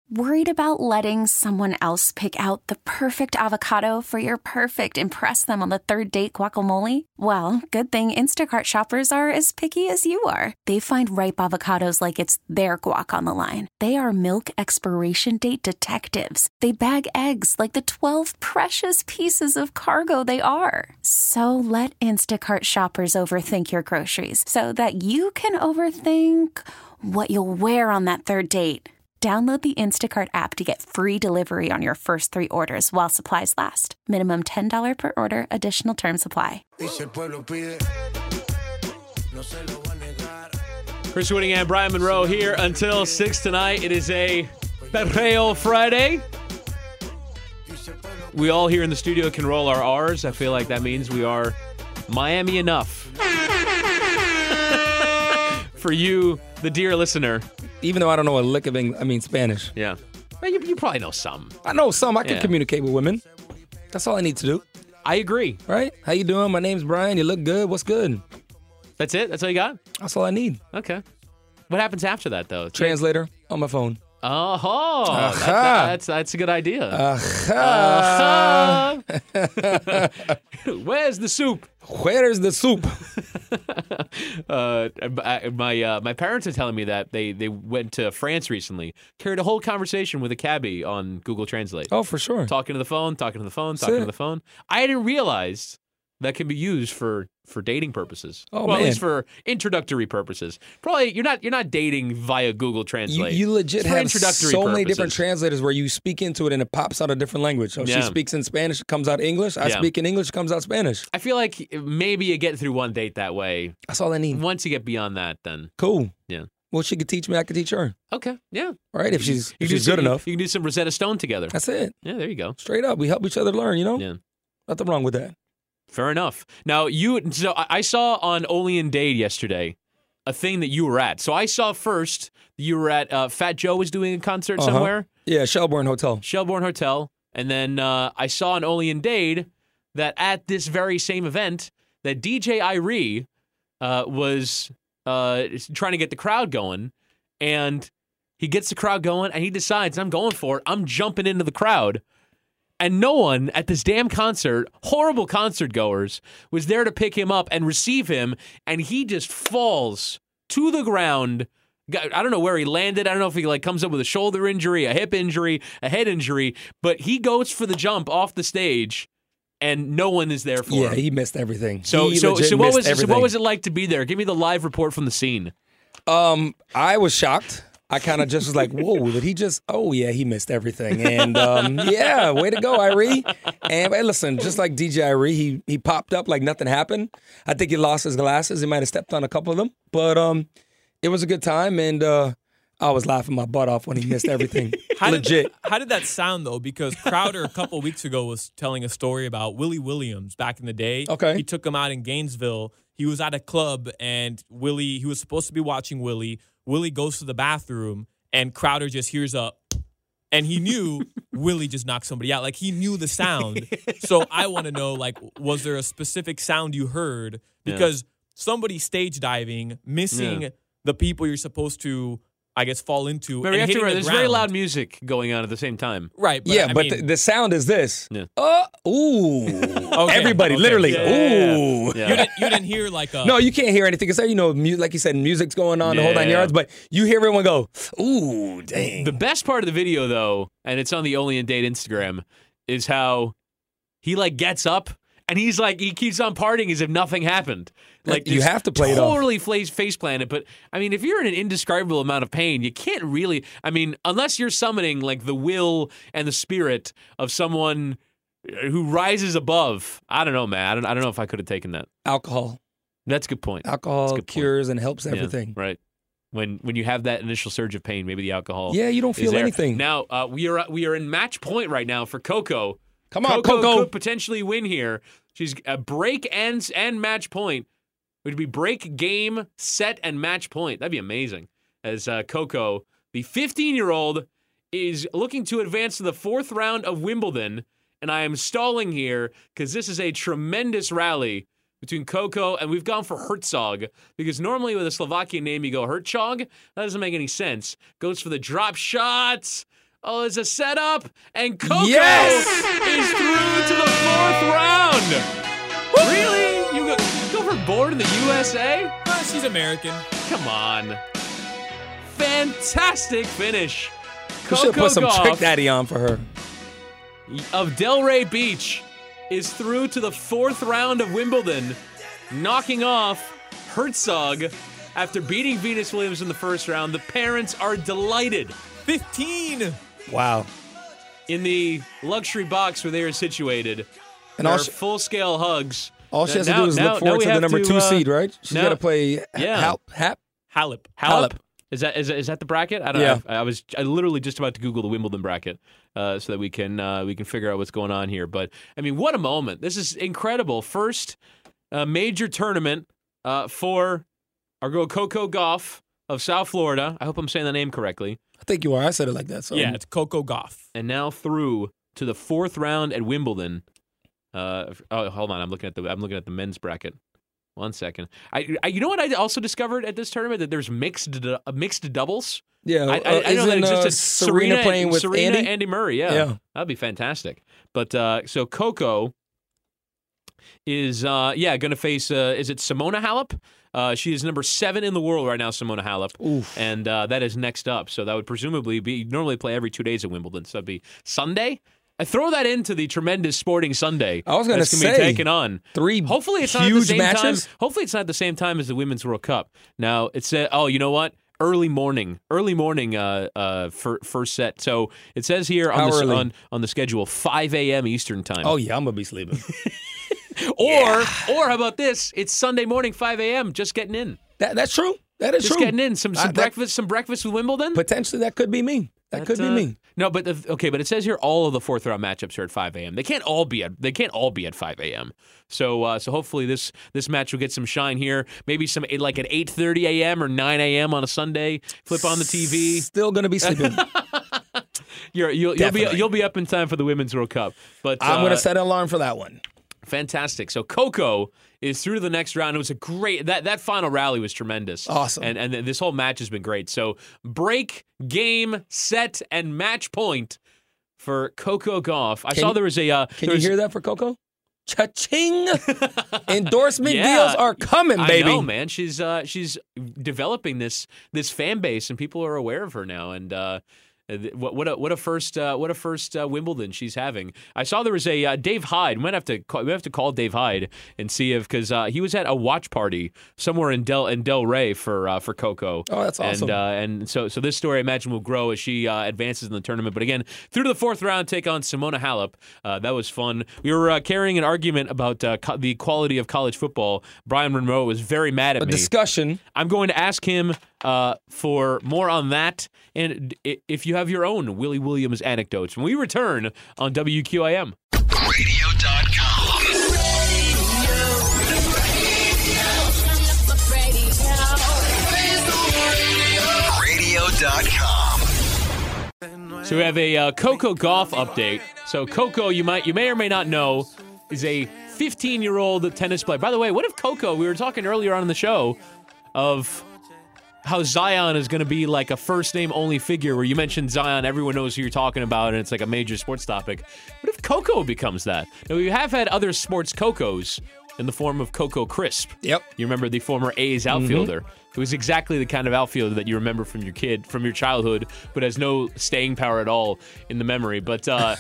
Worried about letting someone else pick out the perfect avocado for your perfect impress them on the third date guacamole? Well, good thing Instacart shoppers are as picky as you are. They find ripe avocados like it's their guac on the line. They are milk expiration date detectives. They bag eggs like the 12 precious pieces of cargo they are. So let Instacart shoppers overthink your groceries so that you can overthink what you'll wear on that third date. Download the Instacart app to get free delivery on your first 3 orders while supplies last. Minimum $10 per order. Additional terms apply. Chris Whittingham and Brian Monroe here until 6 tonight. It is a Perreo Friday. We all here in the studio can roll our R's. I feel like that means we are Miami enough. For you, the dear listener. Even though I don't know a lick of Spanish. Yeah. Well, you probably know some. I know some. I can communicate with women. That's all I need to do. I agree. Right? How you doing? My name's Brian. You look good. What's good? That's it? That's all you got? That's all I need. Okay. What happens after that, though? Translator on my phone. Oh, that's a good idea. Where's the soup? Where's the soup? My parents are telling me that they went to France recently, carried a whole conversation with a cabbie on Google Translate. Oh, for sure. Talking to the phone. I didn't realize that can be used for dating purposes. Oh, well, man. At least for introductory purposes. Probably you're not dating via Google Translate. You legit for have introductory so many purposes. different translators where you speak into it and it pops out a different language. So she speaks in Spanish, it comes out English. I speak in English, it comes out Spanish. I feel like maybe you get through one date that way. That's all I need. Once you get beyond that, then cool. Yeah. Well, she could teach me, I could teach her. Okay. Yeah. Right? If she's good enough. You can do some Rosetta Stone together. That's it. Yeah, there you go. Straight up. We help each other learn, you know? Yeah. Nothing wrong with that. Fair enough. Now, so I saw on Oli and Dade yesterday a thing that you were at. So I saw first you were at Fat Joe was doing a concert somewhere. Yeah, Shelbourne Hotel. And then I saw on Oli and Dade that at this very same event that DJ Irie was trying to get the crowd going, and he gets the crowd going, and he decides, I'm going for it. I'm jumping into the crowd. And no one at this damn concert, horrible concert goers, was there to pick him up and receive him, and he just falls to the ground. I don't know where he landed. I don't know if he comes up with a shoulder injury, a hip injury, a head injury, but he goes for the jump off the stage, and no one is there for him. Yeah, he missed everything. So what was it like to be there? Give me the live report from the scene. I was shocked. I kind of just was like, whoa, did he just, oh, yeah, he missed everything. And, yeah, way to go, Irie. And hey, listen, just like DJ Irie, he popped up like nothing happened. I think he lost his glasses. He might have stepped on a couple of them. But it was a good time, and I was laughing my butt off when he missed everything. Legit. How did that sound, though? Because Crowder a couple weeks ago was telling a story about Willie Williams back in the day. Okay. He took him out in Gainesville. He was at a club, and he was supposed to be watching Willie. Willie goes to the bathroom, and Crowder just hears and he knew Willie just knocked somebody out. Like, he knew the sound. So I want to know, was there a specific sound you heard? Because somebody stage diving, missing the people you're supposed to, I guess, fall into. But there's very loud music going on at the same time. Right. But the sound is this. Yeah. Ooh. Okay. Everybody, literally. Ooh. Yeah. You didn't hear No, you can't hear anything. Because, like you said, music's going on the whole 9 yards. But you hear everyone go, ooh, dang. The best part of the video, though, and it's on the Oli and Dade Instagram, is how he, gets up. And he keeps on partying as if nothing happened. You have to play it off. Totally face planted. But, if you're in an indescribable amount of pain, you can't really, unless you're summoning, the will and the spirit of someone who rises above. I don't know, man. I don't know if I could have taken that. Alcohol. That's a good point. Alcohol cures and helps everything. Yeah, right. When you have that initial surge of pain, maybe the alcohol. Yeah, you don't feel anything. Now, we are in match point right now for Coco. Come on, Coco could potentially win here. She's a break and match point. It would be break, game, set, and match point. That'd be amazing. As Coco, the 15-year-old, is looking to advance to the 4th round of Wimbledon. And I am stalling here because this is a tremendous rally between Coco, and we've gone for Herzog, because normally with a Slovakian name you go Hertzog. That doesn't make any sense. Goes for the drop shots. Oh, it's a setup, and Coco Yes! is through to the 4th round. Really? You go for born in the USA? She's American. Come on. Fantastic finish. We should Coco put some Gauff Trick Daddy on for her. of Delray Beach is through to the 4th round of Wimbledon, knocking off Herzog after beating Venus Williams in the 1st round. The parents are delighted. 15. Wow. In the luxury box where they are situated, And there all are she- full-scale hugs. All she has to Now- do is now- look now forward we to the have number to, 2 seed, right? She's now- got to play Yeah. Hap. Halep. Halep. Is that the bracket? I don't Yeah. know. I literally just about to Google the Wimbledon bracket so that we can figure out what's going on here. But I mean, what a moment! This is incredible. First major tournament for our girl Coco Gauff of South Florida. I hope I'm saying the name correctly. I think you are. I said it like that. So Yeah, it's Coco Gauff. And now through to the 4th round at Wimbledon. Hold on. I'm looking at the men's bracket. 1 second. You know what I also discovered at this tournament, that there's mixed doubles. yeah. I know that isn't, existed. Serena playing with Andy Murray. Yeah, Yeah. that'd be fantastic. But so Coco is going to face is it Simona Halep? She is number 7 in the world right now, Simona Halep. Oof. And that is next up. So that would presumably be, normally play every 2 days at Wimbledon. So that'd be Sunday. I throw that into the tremendous sporting Sunday. I was gonna that's gonna say, be taken on. 3 Hopefully it's not at the huge same matches. time. Hopefully it's not at the same time as the Women's World Cup. Now it said, oh, you know what? Early morning, first set. So it says here How early? on the schedule, 5 a.m. Eastern time. Oh yeah, I'm gonna be sleeping. Or how about this? It's Sunday morning, 5 a.m. Just getting in. That's true. That is Just true. getting in. Some breakfast with Wimbledon. Potentially, that could be me. That could be me. No, but but it says here all of the 4th round matchups are at 5 a.m. They can't all be at 5 a.m. So hopefully this match will get some shine here. Maybe some like at 8:30 a.m. or 9 a.m. on a Sunday. Flip on the TV. Still gonna be sleeping. You'll be up in time for the Women's World Cup. But I'm gonna set an alarm for that one. Fantastic. So Coco is through to the next round. It was a great that final rally was tremendous. Awesome. And this whole match has been great. So break, game, set, and match point for Coco Gauff. I saw there was a Can you hear that for Coco? Cha-ching! Endorsement Yeah. deals are coming, baby. I know, man. She's developing this fan base, and people are aware of her now. And what a first Wimbledon she's having. I saw there was a Dave Hyde. We have to call Dave Hyde and see if, because he was at a watch party somewhere in Del Rey for Coco. Oh, that's awesome. And so this story I imagine will grow as she advances in the tournament. But again, through to the 4th round, take on Simona Halep. That was fun. We were carrying an argument about the quality of college football. Brian Monroe was very mad at me. Discussion. I'm going to ask him for more on that, and if you have your own Willie Williams anecdotes when we return on WQIM. Radio.com. Radio.com. So we have a Coco Gauff update. So Coco, you may or may not know, is a 15-year-old tennis player. By the way, what if Coco, we were talking earlier on in the show of how Zion is going to be like a first-name only figure, where you mentioned Zion, everyone knows who you're talking about, and it's like a major sports topic. What if Coco becomes that? Now, we have had other sports Cocos in the form of Coco Crisp. Yep. You remember the former A's outfielder. It was exactly the kind of outfielder that you remember from your childhood, but has no staying power at all in the memory. But so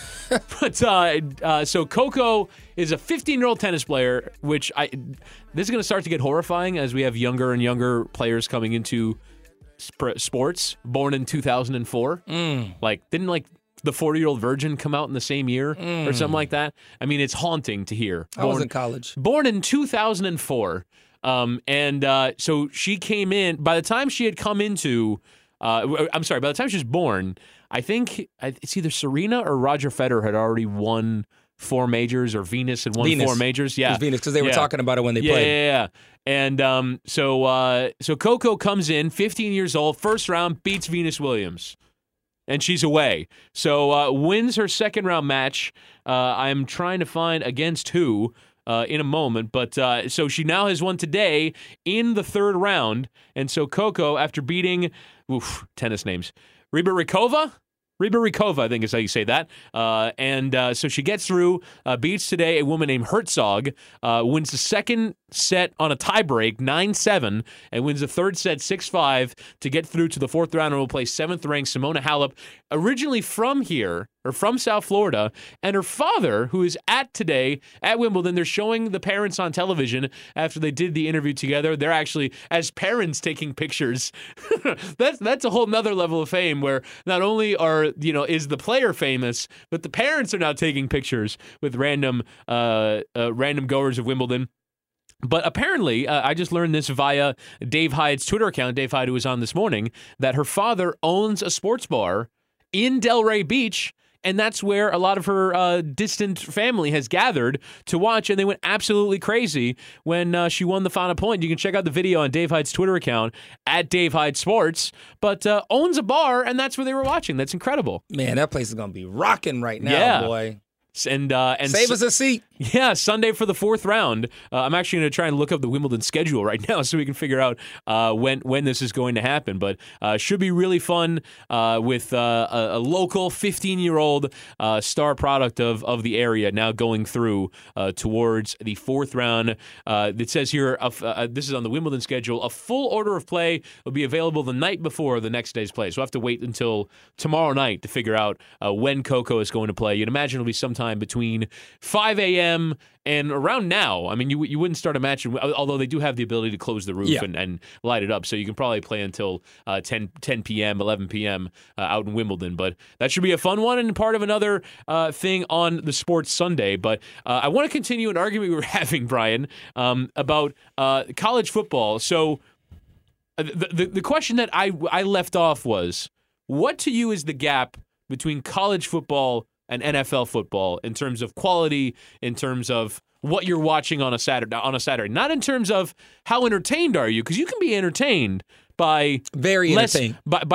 Coco is a 15-year-old tennis player, which this is going to start to get horrifying as we have younger and younger players coming into sports, born in 2004. Like, didn't the 40-year-old virgin come out in the same year or something like that? I mean, it's haunting to hear. I was in college. Born in 2004. So she came in, by the time she had come into, by the time she was born, I think it's either Serena or Roger Federer had already won 4 majors, or Venus had won 4 majors. Yeah. It was Venus, because they were talking about it when they played. Yeah. And so Coco comes in, 15 years old, first round, beats Venus Williams. And she's away. So wins her second round match. I'm trying to find against who in a moment. But so she now has won today in the 3rd round. And so Coco, after beating, tennis names, Rybakina, Rybakova, I think is how you say that. So she gets through, beats today a woman named Herzog, wins the second set on a tiebreak, 9-7, and wins the third set 6-5 to get through to the fourth round and will play 7th-ranked Simona Halep, originally from here, or from South Florida, and her father, who is today at Wimbledon. They're showing the parents on television after they did the interview together. They're actually, as parents, taking pictures. That's a whole nother level of fame where not only is the player famous, but the parents are now taking pictures with random goers of Wimbledon. But apparently, I just learned this via Dave Hyde's Twitter account, Dave Hyde, who was on this morning, that her father owns a sports bar in Delray Beach, and that's where a lot of her distant family has gathered to watch, and they went absolutely crazy when she won the final point. You can check out the video on Dave Hyde's Twitter account, at Dave Hyde Sports, but owns a bar, and that's where they were watching. That's incredible. Man, that place is going to be rocking right now, boy. And save us a seat. Yeah, Sunday for the fourth round. I'm actually going to try and look up the Wimbledon schedule right now so we can figure out when this is going to happen. But should be really fun with a local 15-year-old star product of the area now going through towards the fourth round. It says here, this is on the Wimbledon schedule, a full order of play will be available the night before the next day's play. So we'll have to wait until tomorrow night to figure out when Coco is going to play. You'd imagine it'll be sometime between 5 a.m. and around now. I mean, you wouldn't start a match, although they do have the ability to close the roof and light it up, so you can probably play until 10 p.m., 11 p.m. Out in Wimbledon. But that should be a fun one and part of another thing on the Sports Sunday. But I want to continue an argument we were having, Brian, about college football. So the question that I left off was, what to you is the gap between college football and NFL football in terms of quality, in terms of what you're watching on a Saturday, not in terms of how entertained are you, because you can be entertained by very entertained.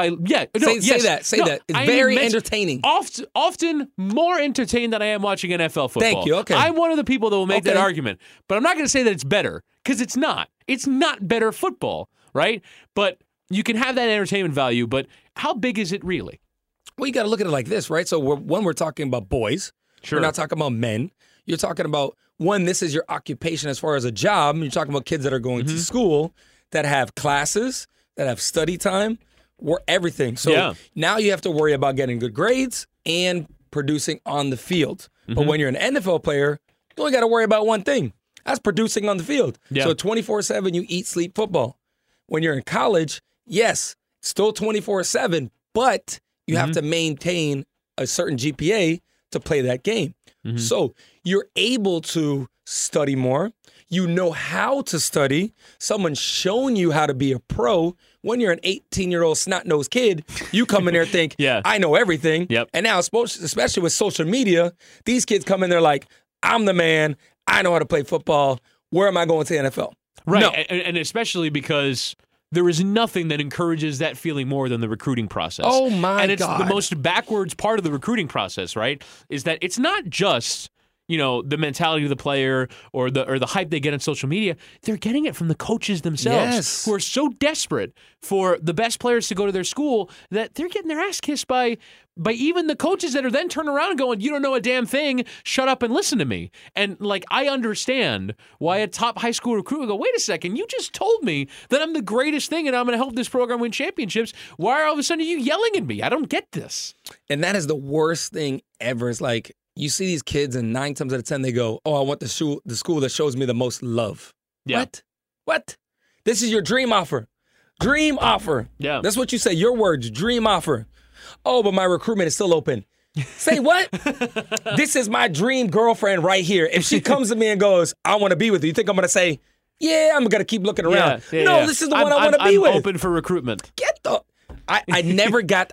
Say that. It's very entertaining. Often more entertained than I am watching NFL football. Thank you. Okay. I'm one of the people that will make that argument, but I'm not going to say that it's better, because it's not. It's not better football, right? But you can have that entertainment value, but how big is it really? Well, you got to look at it like this, right? So when we're talking about boys, we're not talking about men. You're talking about, one, this is your occupation as far as a job. You're talking about kids that are going to school, that have classes, that have study time, or everything. So now you have to worry about getting good grades and producing on the field. But when you're an NFL player, you only got to worry about one thing. That's producing on the field. So 24/7, you eat, sleep football. When you're in college, yes, still 24/7, but you have to maintain a certain GPA to play that game. So you're able to study more. You know how to study. Someone's shown you how to be a pro. When you're an 18-year-old snot-nosed kid, you come in there and think, I know everything. And now, especially with social media, these kids come in there like, I'm the man. I know how to play football. Where am I going to the NFL? Right, no. And especially because there is nothing that encourages that feeling more than the recruiting process. Oh, my God. And it's the most backwards part of the recruiting process, right? Is that it's not just, the mentality of the player or the hype they get on social media. They're getting it from the coaches themselves, who are so desperate for the best players to go to their school that they're getting their ass kissed by even the coaches that are then turning around and going, you don't know a damn thing, shut up and listen to me. And I understand why a top high school recruit would go, wait a second, you just told me that I'm the greatest thing and I'm going to help this program win championships. Why are all of a sudden you yelling at me? I don't get this. And that is the worst thing ever. It's like, you see these kids and 9 times out of 10 they go, oh, I want the school that shows me the most love. Yeah. What? This is your dream offer. Dream offer. Yeah. That's what you say. Your words, dream offer. Oh, but my recruitment is still open. Say what? This is my dream girlfriend right here. If she comes to me and goes, I want to be with you think I'm going to say, yeah, I'm going to keep looking around. This is the one I want to be with. I'm open for recruitment. Get the... I never got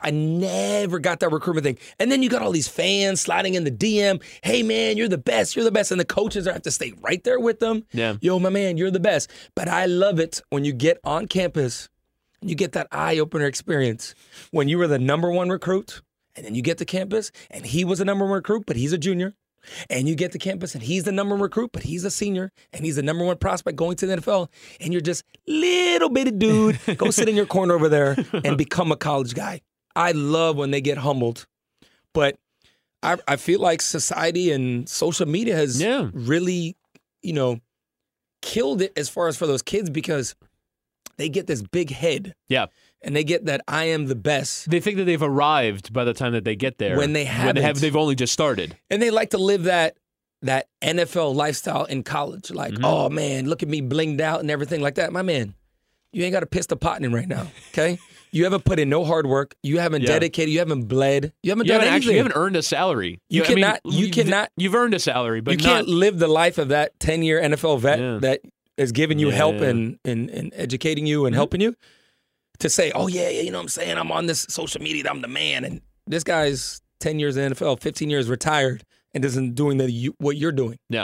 that recruitment thing. And then you got all these fans sliding in the DM. Hey, man, you're the best. You're the best. And the coaches have to stay right there with them. Yeah. Yo, my man, you're the best. But I love it when you get on campus and you get that eye-opener experience. When you were the number one recruit and then you get to campus and he was the number one recruit, but he's a junior. And you get to campus and he's the number one recruit, but he's a senior and he's the number one prospect going to the NFL. And you're just little bitty dude. Go sit in your corner over there and become a college guy. I love when they get humbled But I feel like society and social media has really, killed it as far as for those kids because they get this big head. Yeah. And they get that I am the best. They think that they've arrived by the time that they get there. When they haven't. They've only just started. And they like to live that NFL lifestyle in college. Like, oh, man, look at me blinged out and everything like that. My man, you ain't got a pistol potting right now, okay? You haven't put in no hard work. You haven't dedicated. You haven't bled. You haven't done anything. You haven't earned a salary. You cannot. You've earned a salary, but you can't live the life of that 10-year NFL vet that is giving you help and educating you and helping you. To say, oh, yeah, you know what I'm saying? I'm on this social media. I'm the man. And this guy's 10 years in the NFL, 15 years retired, and isn't doing what you're doing. Yeah.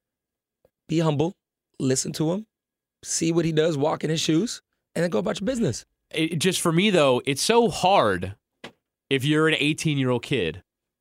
Be humble. Listen to him. See what he does. Walk in his shoes. And then go about your business. Just for me, though, it's so hard if you're an 18-year-old kid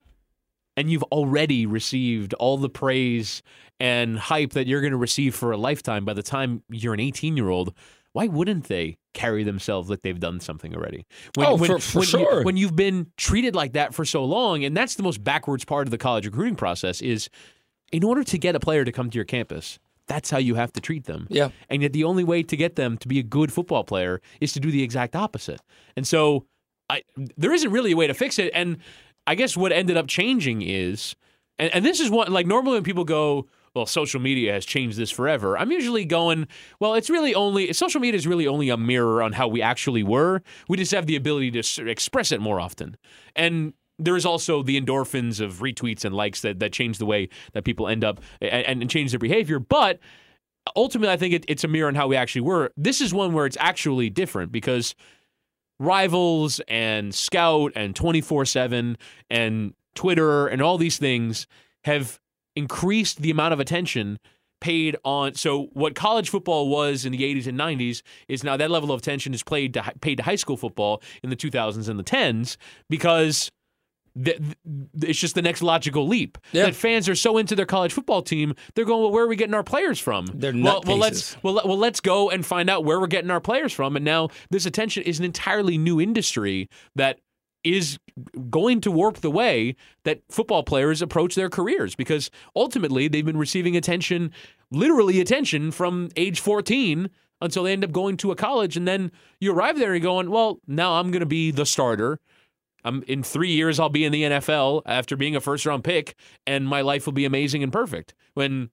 and you've already received all the praise and hype that you're going to receive for a lifetime by the time you're an 18-year-old. Why wouldn't they carry themselves like they've done something already? For sure. When you've been treated like that for so long, and that's the most backwards part of the college recruiting process is in order to get a player to come to your campus, that's how you have to treat them. Yeah. And yet the only way to get them to be a good football player is to do the exact opposite. And so there isn't really a way to fix it. And I guess what ended up changing is, and this is what, like normally when people go, well, social media has changed this forever. I'm usually going, well, social media is really only a mirror on how we actually were. We just have the ability to express it more often. And there is also the endorphins of retweets and likes that change the way that people end up and change their behavior. But ultimately, I think it's a mirror on how we actually were. This is one where it's actually different because Rivals and Scout and 24/7 and Twitter and all these things have increased the amount of attention paid on. So what college football was in the 80s and 90s is now that level of attention is paid to high school football in the 2000s and the 10s because it's just the next logical leap. Yeah. That fans are so into their college football team, they're going, well, where are we getting our players from? They're let's go and find out where we're getting our players from. And now this attention is an entirely new industry that is going to warp the way that football players approach their careers because ultimately they've been receiving attention, literally attention from age 14 until they end up going to a college. And then you arrive there and you're going, well, now I'm going to be the starter. In 3 years, I'll be in the NFL after being a first-round pick, and my life will be amazing and perfect. And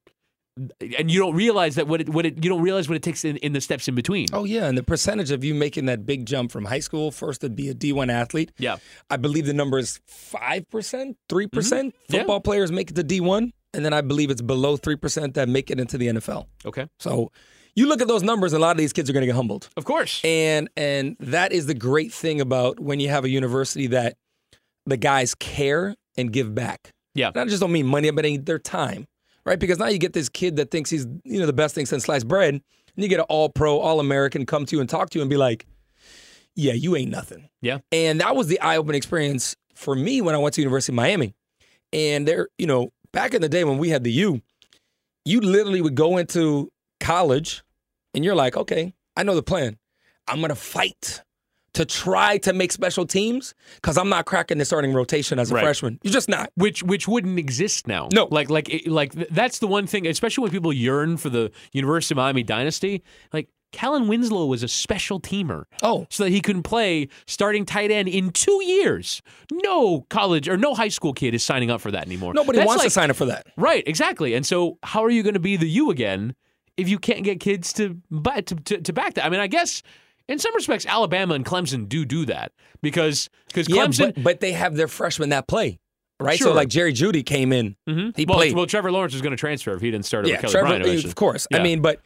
you don't realize that you don't realize what it takes in the steps in between. Oh yeah, and the percentage of you making that big jump from high school first to be a D1 athlete. Yeah, I believe the number is 5%, 3%. Football players make it to D1, and then I believe it's below 3% that make it into the NFL. Okay, so you look at those numbers, and a lot of these kids are going to get humbled. Of course, and that is the great thing about when you have a university that the guys care and give back. Yeah, and I just don't mean money, but their time. Right, because now you get this kid that thinks he's the best thing since sliced bread, and you get an all-pro, all-American come to you and talk to you and be like, yeah, you ain't nothing. Yeah. And that was the eye-opening experience for me when I went to University of Miami. And there, back in the day when we had the U, you literally would go into college and you're like, okay, I know the plan. I'm going to fight to try to make special teams because I'm not cracking the starting rotation as a freshman. You're just not. Which wouldn't exist now. No. Like that's the one thing, especially when people yearn for the University of Miami dynasty. Like Kellen Winslow was a special teamer. Oh. So that he couldn't play starting tight end in 2 years. No college or no high school kid is signing up for that anymore. Nobody wants to sign up for that. Right, exactly. And so how are you going to be the U again if you can't get kids to back that? I mean, I guess in some respects, Alabama and Clemson do that because Clemson. But they have their freshmen that play, right? Sure. So like Jerry Jeudy came in, he played. Well, Trevor Lawrence was going to transfer if he didn't start over Kelly Bryant. Of course. Yeah. I mean, but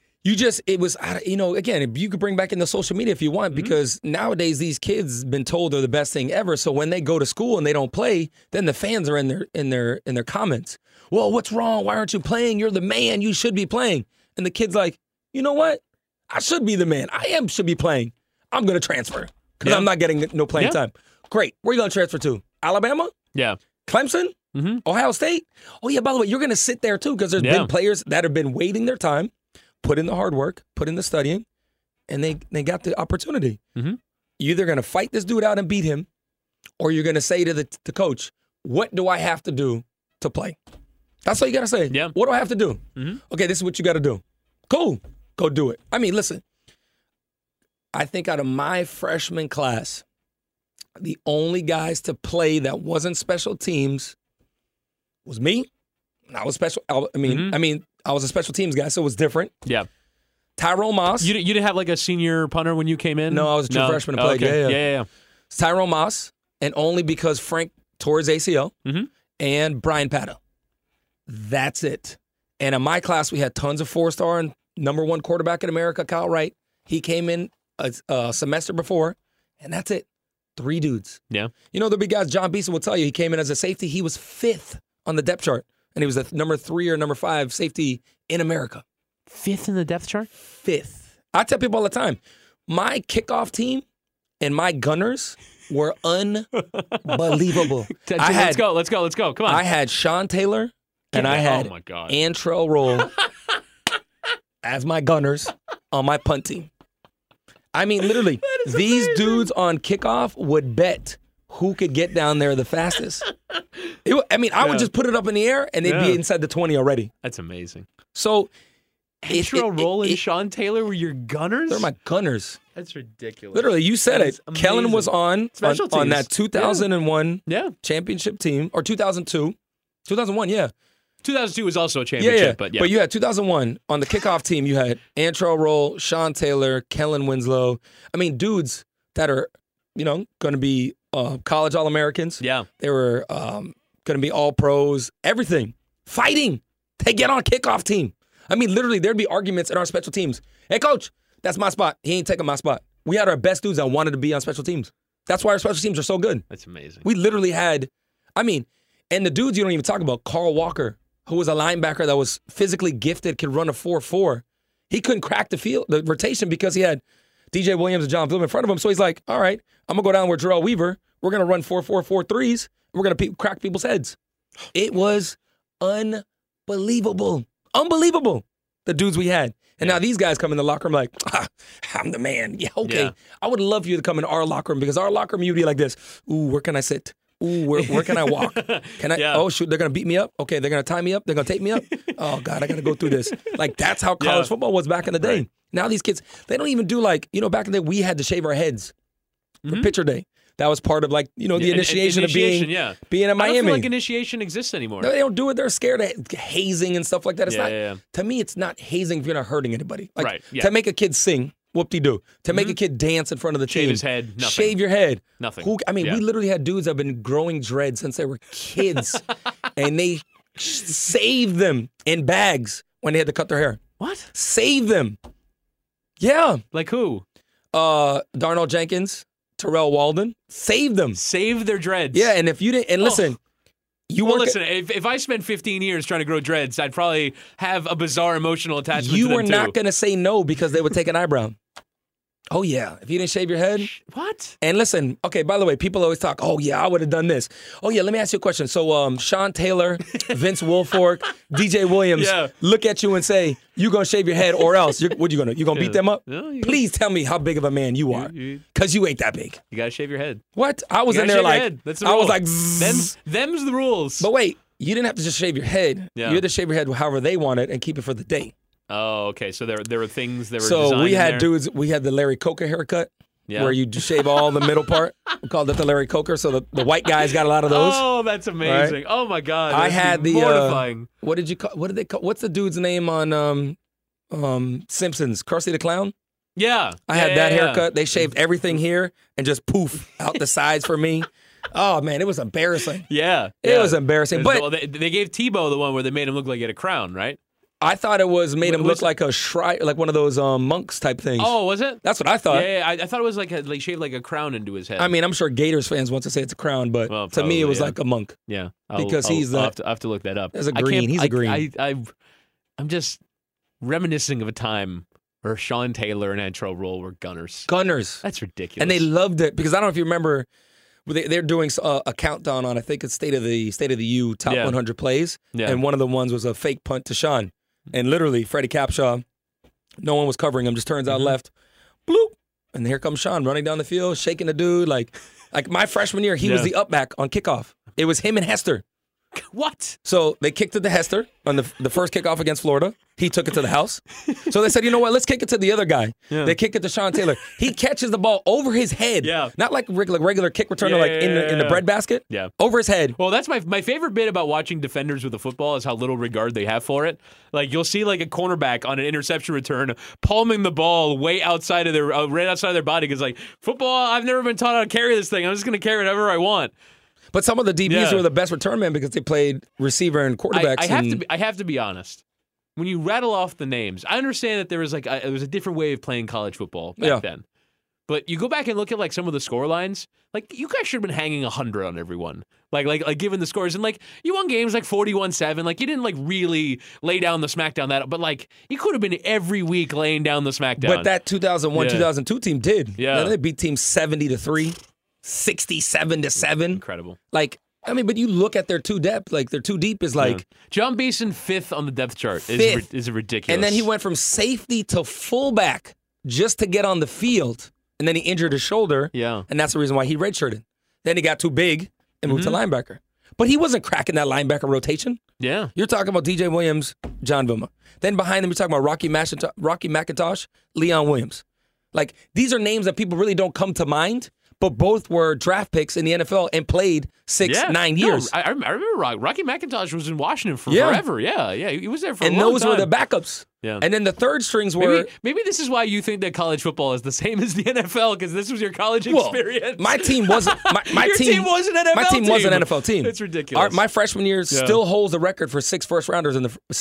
it was again, you could bring back in the social media if you want because nowadays these kids have been told they're the best thing ever. So when they go to school and they don't play, then the fans are in their comments. Well, what's wrong? Why aren't you playing? You're the man. You should be playing. And the kid's like, you know what? I should be the man. Should be playing. I'm going to transfer because I'm not getting no playing time. Great. Where are you going to transfer to? Alabama? Yeah. Clemson? Mm-hmm. Ohio State? Oh, yeah, by the way, you're going to sit there too because there's been players that have been waiting their time, put in the hard work, put in the studying, and they got the opportunity. Mm-hmm. You're either going to fight this dude out and beat him, or you're going to say to the coach, what do I have to do to play? That's all you got to say. Yeah. What do I have to do? Okay, this is what you got to do. Cool. Go do it. I mean, listen, I think out of my freshman class, the only guys to play that wasn't special teams was me. And I was special. I mean, I was a special teams guy, so it was different. Yeah. Tyrone Moss. You didn't have like a senior punter when you came in? No, I was a true freshman and played. Okay. Yeah. Tyrone Moss, and only because Frank tore his ACL, and Brian Pato. That's it. And in my class, we had tons of 4-star and number 1 quarterback in America, Kyle Wright. He came in a semester before, and that's it. 3 dudes. Yeah. You know, the big guys, John Beeson will tell you, he came in as a safety. He was 5th on the depth chart, and he was the number 3 or number 5 safety in America. 5th in the depth chart? 5th. I tell people all the time, my kickoff team and my gunners were unbelievable. Let's go. Come on. I had Sean Taylor and I had Antrell Roll as my gunners on my punt team. I mean, literally, these dudes on kickoff would bet who could get down there the fastest. I would just put it up in the air and they'd be inside the 20 already. That's amazing. So, Antrell Roll and Sean Taylor were your gunners? They're my gunners. That's ridiculous. Literally, you said That's it. amazing. Kellen was on that 2001 Yeah. championship team, or 2002. 2001, yeah. 2002 was also a championship, but yeah. But you had 2001 on the kickoff team. You had Antrell Roll, Sean Taylor, Kellen Winslow. I mean, dudes that are, going to be college All-Americans. Yeah. They were going to be All-Pros. Everything. Fighting. They get on kickoff team. I mean, literally, there'd be arguments in our special teams. Hey, coach, that's my spot. He ain't taking my spot. We had our best dudes that wanted to be on special teams. That's why our special teams are so good. That's amazing. We literally had, and the dudes you don't even talk about, Carl Walker, who was a linebacker that was physically gifted, could run a 4.4. He couldn't crack the rotation because he had DJ Williams and John Bloom in front of him. So he's like, all right, I'm going to go down with Jarrell Weaver. We're going to run 4.4, 4.3s, and we're going to crack people's heads. It was unbelievable. Unbelievable, the dudes we had. And now these guys come in the locker room like, I'm the man. Yeah, okay. Yeah. I would love for you to come in our locker room because our locker room, you'd be like this. Ooh, where can I sit? Ooh, where can I walk? Can I? Yeah. Oh, shoot, they're going to beat me up? Okay, they're going to tie me up? They're going to tape me up? Oh, God, I got to go through this. Like, that's how college football was back in the day. Right. Now these kids, they don't even do back in the day, we had to shave our heads for picture day. That was part of the initiation of being in Miami. I don't feel like initiation exists anymore. No, they don't do it. They're scared of hazing and stuff like that. It's To me, it's not hazing if you're not hurting anybody. Like, right. Yeah. To make a kid sing, whoop-de-doo. To make a kid dance in front of the team. Shave his head, nothing. Shave your head. Nothing. We literally had dudes that have been growing dreads since they were kids. And they saved them in bags when they had to cut their hair. What? Save them. Yeah. Like who? Darnell Jenkins. Terrell Walden, saved them. Saved their dreads. Yeah, and if you didn't, and listen, if I spent 15 years trying to grow dreads, I'd probably have a bizarre emotional attachment to them. You were not going to say no because they would take an eyebrow. Oh, yeah. If you didn't shave your head. What? And listen, okay, by the way, people always talk, oh, yeah, I would have done this. Oh, yeah, let me ask you a question. So, Sean Taylor, Vince Wilfork, DJ Williams, look at you and say, you going to shave your head or else. What you going to do? You going to beat them up? No, please tell me how big of a man you are. Because you ain't that big. You got to shave your head. What? I was in there like, That's the I rule. was like, them's the rules. But wait, you didn't have to just shave your head. Yeah. You had to shave your head however they wanted and keep it for the day. Oh, okay. So there were things that were So we had dudes, we had the Larry Coker haircut where you just shave all the middle part. We called it the Larry Coker. So the white guys got a lot of those. Oh, that's amazing. Right? Oh my God. I had the mortifying. What did they call? What's the dude's name on Simpsons? Krusty the Clown? Yeah. I had that haircut. They shaved everything here and just poof out the sides for me. Oh man, it was embarrassing. Yeah. It was embarrassing. But they gave Tebow the one where they made him look like he had a crown, right? I thought it made him look like a shrine, like one of those monks type things. Oh, was it? That's what I thought. Yeah, I thought it was like shaved like a crown into his head. I mean, I'm sure Gators fans want to say it's a crown, but to me it was like a monk. Yeah, because he's I'll have to look that up. There's a green. He's a green. I'm just reminiscing of a time where Sean Taylor and Antrell Roll were gunners. Gunners. That's ridiculous. And they loved it because I don't know if you remember. They're doing a countdown on, I think it's State of the U top 100 plays, and one of the ones was a fake punt to Sean. And literally, Freddie Capshaw, no one was covering him, just turns out left, bloop, and here comes Sean running down the field, shaking the dude like, Like my freshman year, he was the up back on kickoff. It was him and Hester. What? So they kicked it to Hester on the first kickoff against Florida. He took it to the house. So they said, you know what? Let's kick it to the other guy. Yeah. They kick it to Sean Taylor. He catches the ball over his head. Yeah. Not like regular kick returner in the bread basket. Yeah. Over his head. Well, that's my favorite bit about watching defenders with the football is how little regard they have for it. Like you'll see like a cornerback on an interception return palming the ball way outside of their right outside of their body because like football, I've never been taught how to carry this thing. I'm just going to carry whatever I want. But some of the DBs were the best return men because they played receiver and quarterbacks. I have to be honest. When you rattle off the names, I understand that there was like it was a different way of playing college football back then. But you go back and look at like some of the score lines, like you guys should have been hanging 100 on everyone. Like given the scores and like you won games like 41-7. Like you didn't like really lay down the smackdown but like you could have been every week laying down the smackdown. But that 2001-2002 team did. Yeah. They beat teams 70-3. 67-7. Incredible. Like, I mean, but you look at their two depth, like their two deep is like John Beeson 5th on the depth chart is ridiculous. And then he went from safety to fullback just to get on the field. And then he injured his shoulder. Yeah. And that's the reason why he redshirted. Then he got too big and moved to linebacker. But he wasn't cracking that linebacker rotation. Yeah. You're talking about DJ Williams, John Vilma. Then behind him, you're talking about Rocky McIntosh, Leon Williams. Like, these are names that people really don't come to mind. But both were draft picks in the NFL and played 9 years. I remember Rocky McIntosh was in Washington for forever. Yeah, he was there for a long time. And those were the backups. Yeah. And then the third strings were... Maybe this is why you think that college football is the same as the NFL, because this was your college experience. My team wasn't... My team was an NFL My team was an NFL team. It's ridiculous. My freshman year still holds the record for 6 first-rounders in the in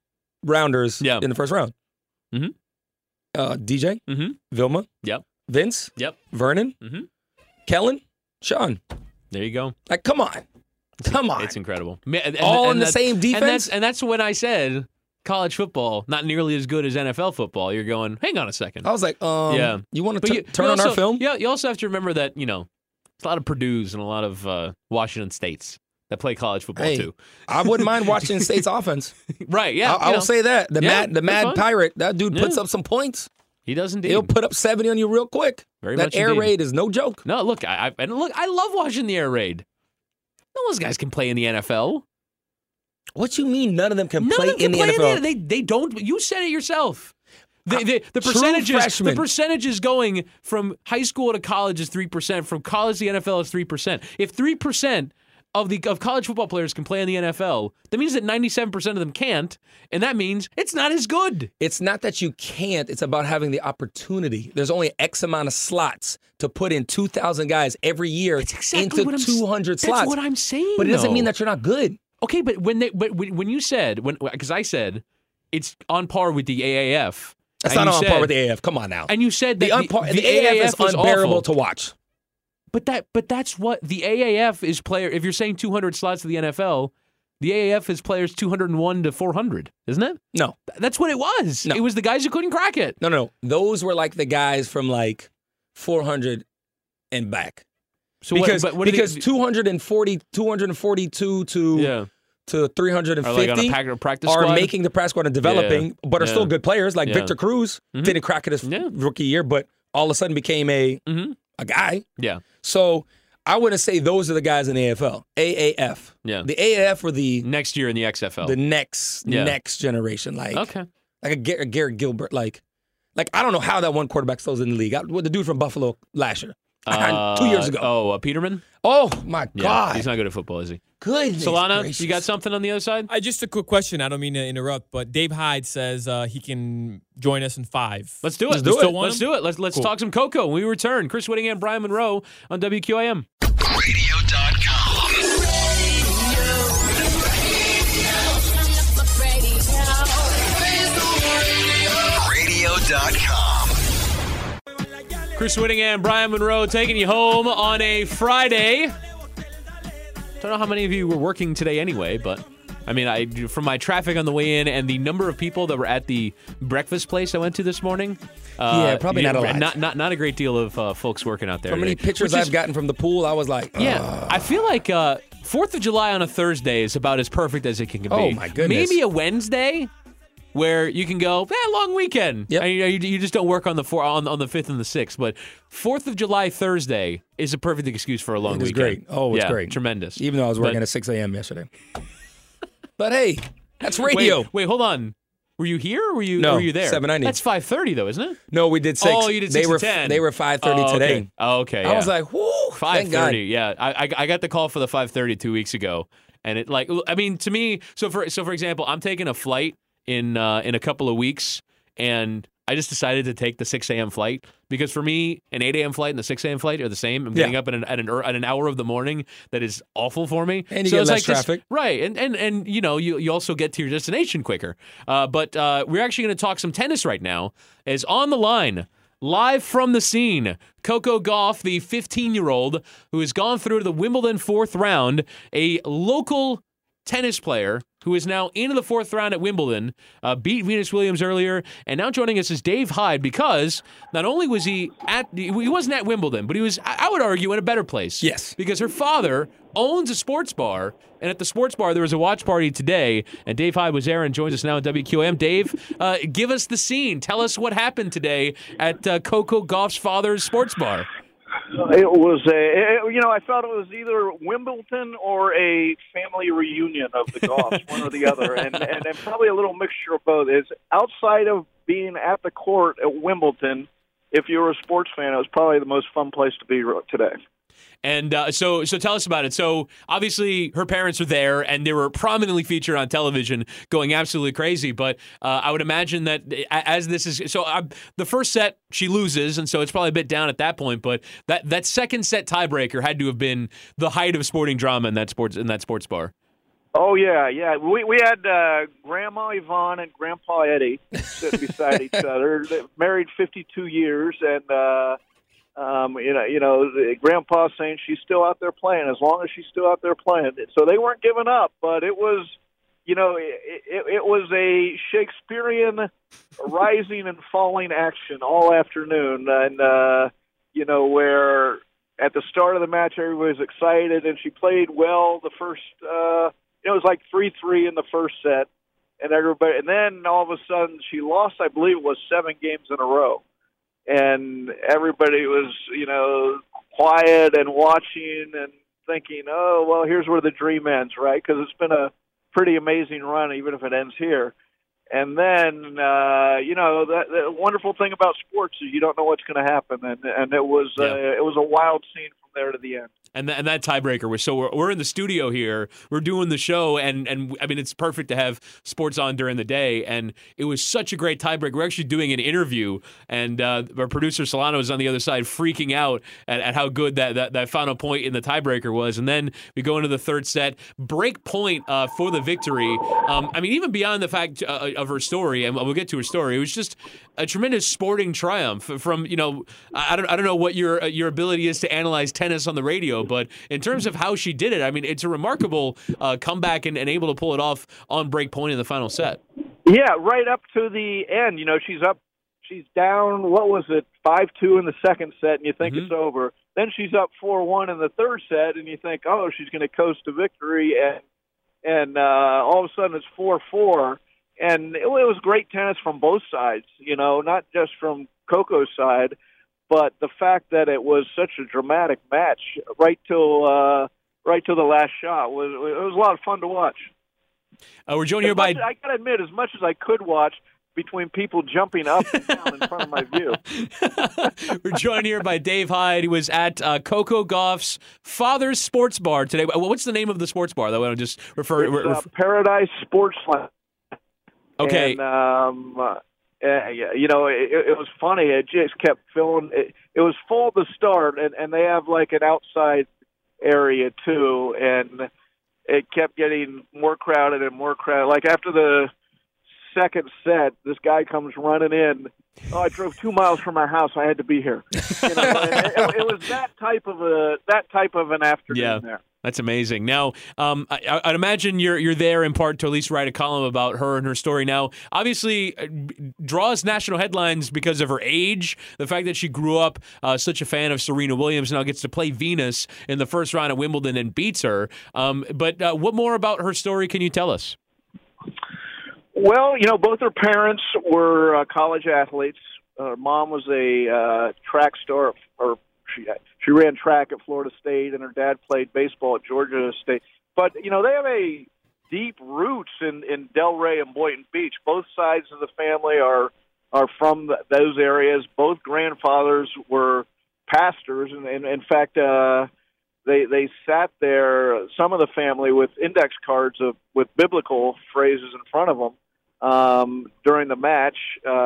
the first round. Mm-hmm. DJ, Vilma, Vince, Vernon, Kellen, Sean. There you go. Like, come on. It's incredible. All in the same defense? And that's when I said college football, not nearly as good as NFL football. You're going, hang on a second. I was like, you want to turn on also, our film? Yeah, you also have to remember that, there's a lot of Purdue's and a lot of Washington States that play college football too. I wouldn't mind Washington State's offense. Right, yeah. I will say that. The Mad Pirate, that dude puts up some points. He does indeed. He'll put up 70 on you real quick. Very that much air indeed. raid is no joke. No, look, I love watching the air raid. None of those guys can play in the NFL. What you mean none of them can play in the NFL? They don't. You said it yourself. The percentages going from high school to college is 3%. From college to the NFL is 3%. If 3% of college football players can play in the NFL, that means that 97% of them can't, and that means it's not as good. It's not that you can't. It's about having the opportunity. There's only X amount of slots to put in 2,000 guys every year into 200 slots. That's what I'm saying. But it doesn't mean that you're not good. Okay, but when you said, because I said it's on par with the AAF. That's not on par with the AAF. Come on now. And you said that the AAF is unbearable to watch. But that's what the AAF is player. If you're saying 200 slots to the NFL, the AAF is players 201 to 400, isn't it? No, that's what it was. No. It was the guys who couldn't crack it. No. Those were like the guys from like 400 and back. So because 242 to 350 are making the practice squad and developing, but are still good players. Like Victor Cruz didn't crack it his rookie year, but all of a sudden became a guy. Yeah. So I wouldn't say those are the guys in the AFL. AAF. Yeah. The AAF were the next year in the XFL. The next generation. Like a Garrett Gilbert. Like I don't know how that one quarterback still in the league. The dude from Buffalo last year. 2 years ago. Peterman? Oh, my God. He's not good at football, is he? Goodness Solana, gracious. you got something on the other side? Just a quick question. I don't mean to interrupt, but Dave Hyde says he can join us in 5. Let's do it. Let's do it. Let's talk some Coco when we return. Chris Whittingham, Brian Monroe on WQAM. Radio.com. Radio.com. Chris Whittingham, Brian Monroe taking you home on a Friday. Don't know how many of you were working today anyway, but I mean, from my traffic on the way in and the number of people that were at the breakfast place I went to this morning. Probably not a lot. Not a great deal of folks working out there. From many pictures I've gotten from the pool, I was like, I feel like 4th of July on a Thursday is about as perfect as it can be. Oh, my goodness. Maybe a Wednesday where you can go, long weekend. Yep. You just don't work on the 5th and the 6th, but 4th of July Thursday is a perfect excuse for a long It is weekend. great. Oh, it's Yeah, great. tremendous. Even though I was working But- at 6 a.m. yesterday. But hey, that's radio. Wait, hold on. Were you here or were you No, were you there? 7:90. That's 5:30 though, isn't it? No, we did 6. Oh, you did 6 they to were 10. They were 5:30 today. Okay. Oh, okay. I Yeah. was like, whoo, thank God. 5:30. Yeah, I got the call for the 5:30 2 weeks ago, and it to me. So for example, I'm taking a flight in a couple of weeks, and I just decided to take the 6 a.m. flight because for me, an 8 a.m. flight and the 6 a.m. flight are the same. I'm getting up at an hour of the morning that is awful for me. And you so get it's less like this- traffic. right? And you also get to your destination quicker. But we're actually going to talk some tennis right now. Is on the line. Live from the scene, Coco Gauff, the 15-year-old who has gone through to the Wimbledon 4th round, a local tennis player who is now into the 4th round at Wimbledon, beat Venus Williams earlier, and now joining us is Dave Hyde because not only was he wasn't at Wimbledon, but he was, I would argue, in a better place. Yes. Because her father owns a sports bar, and at the sports bar there was a watch party today, and Dave Hyde was there and joins us now at WQAM. Dave, give us the scene. Tell us what happened today at Coco Gauff's father's sports bar. It was I thought it was either Wimbledon or a family reunion of the Goffs, one or the other, and probably a little mixture of both. It's outside of being at the court at Wimbledon. If you're a sports fan, it was probably the most fun place to be today. And so tell us about it. So obviously her parents are there, and they were prominently featured on television, going absolutely crazy. But I would imagine that as this is the first set she loses, and so it's probably a bit down at that point. But that second set tiebreaker had to have been the height of sporting drama in that sports bar. Oh yeah. We had Grandma Yvonne and Grandpa Eddie sitting beside each other. They're married 52 years, and Grandpa saying she's still out there playing as long as she's still out there playing. So they weren't giving up, but it was, it was a Shakespearean rising and falling action all afternoon, and where at the start of the match everybody was excited, and she played well the first. It was like 3-3 in the first set, and then all of a sudden she lost. I believe it was 7 games in a row. And everybody was, quiet and watching and thinking, oh, well, here's where the dream ends, right? Because it's been a pretty amazing run, even if it ends here. And then, the wonderful thing about sports is you don't know what's going to happen. And it was a wild scene from there to the end. And that tiebreaker was we're in the studio here, we're doing the show, and I mean it's perfect to have sports on during the day, and it was such a great tiebreaker. We're actually doing an interview, and our producer Solano is on the other side freaking out at how good that final point in the tiebreaker was, and then we go into the third set, break point for the victory. I mean even beyond the fact of her story, and we'll get to her story, it was just a tremendous sporting triumph from I don't know what your ability is to analyze tennis on the radio. But in terms of how she did it, I mean, it's a remarkable comeback and able to pull it off on break point in the final set. Yeah, right up to the end. She's down, 5-2 in the second set, and you think it's over. Then she's up 4-1 in the third set, and you think, oh, she's going to coast to victory. And all of a sudden it's 4-4. And it was great tennis from both sides, not just from Coco's side. But the fact that it was such a dramatic match right till the last shot was a lot of fun to watch. We're joined here by. I gotta admit, as much as I could watch between people jumping up and down in front of my view. We're joined here by Dave Hyde. He was at Coco Gauff's father's sports bar today. What's the name of the sports bar? That way, I'll just refer. Paradise Sports Lounge. Okay. And, it was funny. It just kept filling. It was full to start, and they have like an outside area too, and it kept getting more crowded and more crowded. Like after the second set, this guy comes running in. Oh, I drove 2 miles from my house. I had to be here. It was that type of an afternoon there. That's amazing. Now, I'd imagine you're there in part to at least write a column about her and her story. Now, obviously, draws national headlines because of her age, the fact that she grew up such a fan of Serena Williams, now gets to play Venus in the first round at Wimbledon and beats her. But what more about her story can you tell us? Well, both her parents were college athletes. Mom was a track star, or she ran track at Florida State, and her dad played baseball at Georgia State. But, they have a deep roots in Delray and Boynton Beach. Both sides of the family are from those areas. Both grandfathers were pastors, and in fact, they sat there, some of the family, with index cards with biblical phrases in front of them during the match,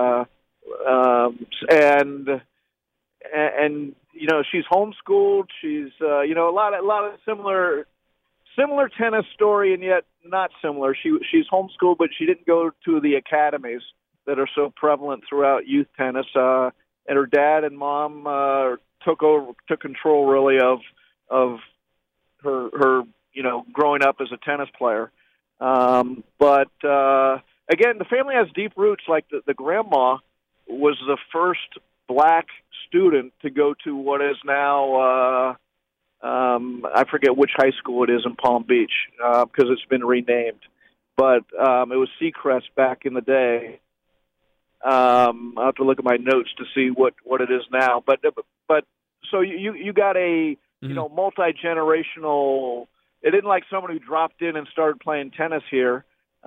and she's homeschooled. She's a lot of similar tennis story, and yet not similar. She's homeschooled, but she didn't go to the academies that are so prevalent throughout youth tennis. And her dad and mom took control really of her growing up as a tennis player. But again, the family has deep roots. Like the grandma was the first black student to go to what is now I forget which high school it is in Palm Beach because it's been renamed. But it was Seacrest back in the day. I'll have to look at my notes to see what it is now. But so you got a multi-generational. It isn't like someone who dropped in and started playing tennis here.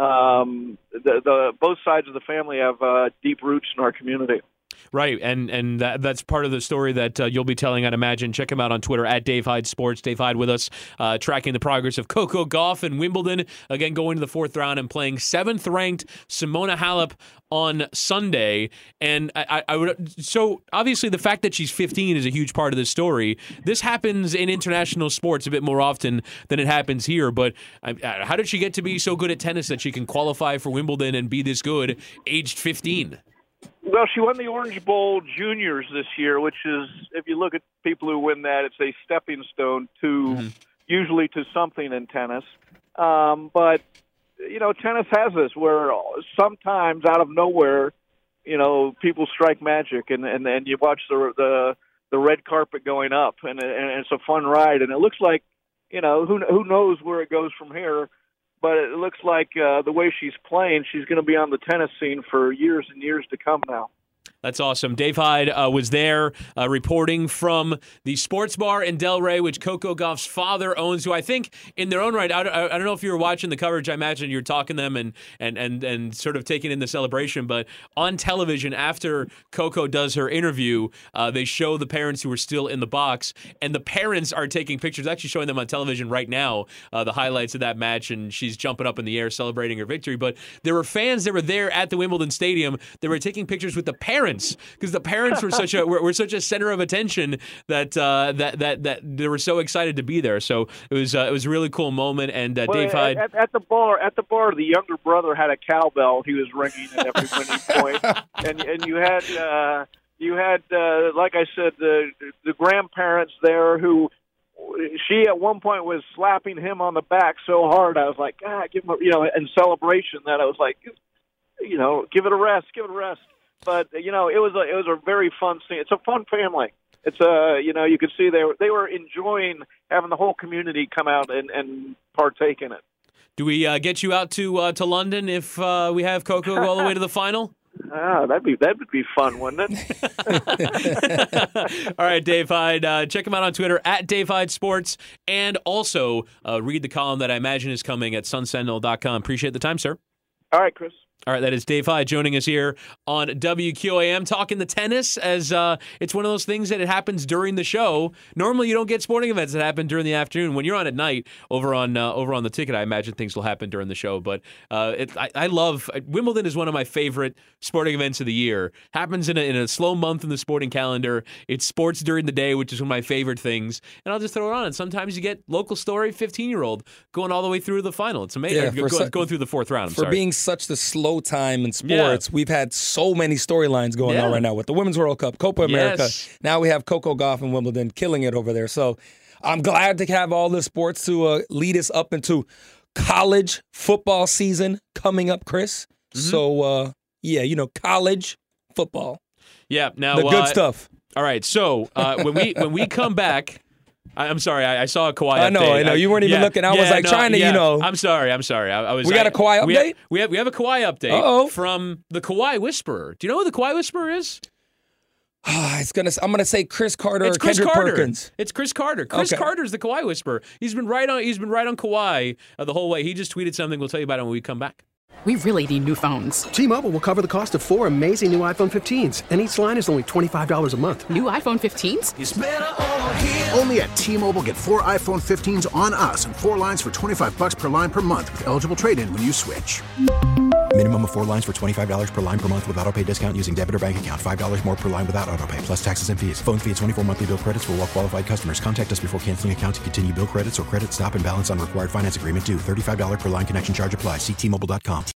The both sides of the family have deep roots in our community. Right, and that's part of the story that you'll be telling, I'd imagine. Check him out on Twitter, at Dave Hyde Sports. Dave Hyde with us, tracking the progress of Coco Gauff in Wimbledon. Again, going to the fourth round and playing 7th-ranked Simona Halep on Sunday. And I would, so obviously the fact that she's 15 is a huge part of this story. This happens in international sports a bit more often than it happens here. But how did she get to be so good at tennis that she can qualify for Wimbledon and be this good, aged 15? Well, she won the Orange Bowl Juniors this year, which is, if you look at people who win that, it's a stepping stone to usually to something in tennis. But, tennis has this where sometimes out of nowhere, people strike magic, and you watch the red carpet going up, and it's a fun ride. And it looks like, who knows where it goes from here. But it looks like the way she's playing, she's going to be on the tennis scene for years and years to come now. That's awesome. Dave Hyde was there reporting from the sports bar in Delray, which Coco Gauff's father owns, who I think in their own right, I don't know if you were watching the coverage. I imagine you're talking to them and sort of taking in the celebration. But on television, after Coco does her interview, they show the parents who are still in the box, and the parents are taking pictures, actually showing them on television right now, the highlights of that match, and she's jumping up in the air celebrating her victory. But there were fans that were there at the Wimbledon Stadium that were taking pictures with the parents, because the parents were such a center of attention that they were so excited to be there. So it was a really cool moment. And Dave Hyde at the bar, the younger brother had a cowbell he was ringing at every winning point, and you had like I said, the grandparents there who. She at one point was slapping him on the back so hard, I was like, give him in celebration, that I was like, give it a rest. But it was a very fun scene. It's a fun family. It's you could see they were enjoying having the whole community come out and partake in it. Do we get you out to London if we have Coco go all the way to the final? That would be fun, wouldn't it? All right, Dave Hyde. Check him out on Twitter, at Dave Hyde Sports, and also read the column that I imagine is coming at sunsentinel.com. Appreciate the time, sir. All right, Chris. All right, that is Dave Hyde joining us here on WQAM, talking the tennis, as it's one of those things that it happens during the show. Normally, you don't get sporting events that happen during the afternoon. When you're on at night over on the ticket, I imagine things will happen during the show. But I love Wimbledon is one of my favorite sporting events of the year. Happens in a slow month in the sporting calendar. It's sports during the day, which is one of my favorite things. And I'll just throw it on. And sometimes you get local story, 15-year-old going all the way through the final. It's amazing. Yeah, going through the fourth round. For being such the slow time in sports, we've had so many storylines going on right now with the Women's World Cup, Copa America. Yes. Now we have Coco Gauff in Wimbledon killing it over there. So I'm glad to have all the sports to lead us up into college football season coming up, Chris. So, college football. Yeah, now the good stuff. All right, so when we come back, I'm sorry. I saw a Kawhi I know, update. I know. You weren't even looking. I was like trying to, I'm sorry. I was. We got a Kawhi update? We have a Kawhi update Uh-oh. from the Kawhi Whisperer. Do you know who the Kawhi Whisperer is? I'm gonna say Chris Carter It's or Chris Kendrick Carter. Perkins. It's Chris Carter. Chris Okay. Carter's the Kawhi Whisperer. He's been right on Kawhi the whole way. He just tweeted something. We'll tell you about it when we come back. We really need new phones. T-Mobile will cover the cost of 4 amazing new iPhone 15s, and each line is only $25 a month. New iPhone 15s? Only at T-Mobile, get 4 iPhone 15s on us and 4 lines for $25 per line per month with eligible trade-in when you switch. Minimum of 4 lines for $25 per line per month with autopay discount using debit or bank account. $5 more per line without autopay, plus taxes and fees. Phone fee at 24 monthly bill credits for well-qualified customers. Contact us before canceling account to continue bill credits or credit stop and balance on required finance agreement due. $35 per line connection charge applies. See T-Mobile.com.